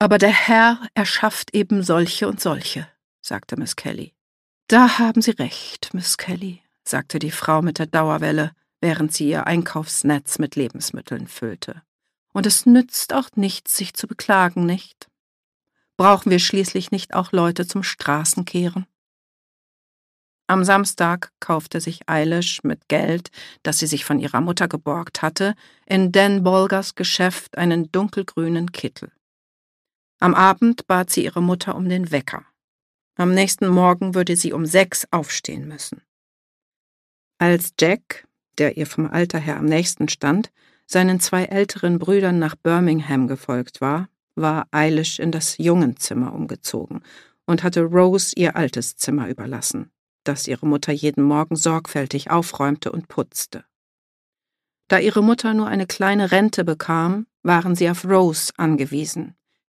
»Aber der Herr erschafft eben solche und solche«, sagte Miss Kelly. »Da haben Sie recht, Miss Kelly«, sagte die Frau mit der Dauerwelle, während sie ihr Einkaufsnetz mit Lebensmitteln füllte. »Und es nützt auch nichts, sich zu beklagen, nicht? Brauchen wir schließlich nicht auch Leute zum Straßenkehren?« Am Samstag kaufte sich Eilish mit Geld, das sie sich von ihrer Mutter geborgt hatte, in Dan Bolgers Geschäft einen dunkelgrünen Kittel. Am Abend bat sie ihre Mutter um den Wecker. Am nächsten Morgen würde sie um 6 aufstehen müssen. Als Jack, der ihr vom Alter her am nächsten stand, seinen 2 älteren Brüdern nach Birmingham gefolgt war, war Eilish in das Jungenzimmer umgezogen und hatte Rose ihr altes Zimmer überlassen, das ihre Mutter jeden Morgen sorgfältig aufräumte und putzte. Da ihre Mutter nur eine kleine Rente bekam, waren sie auf Rose angewiesen,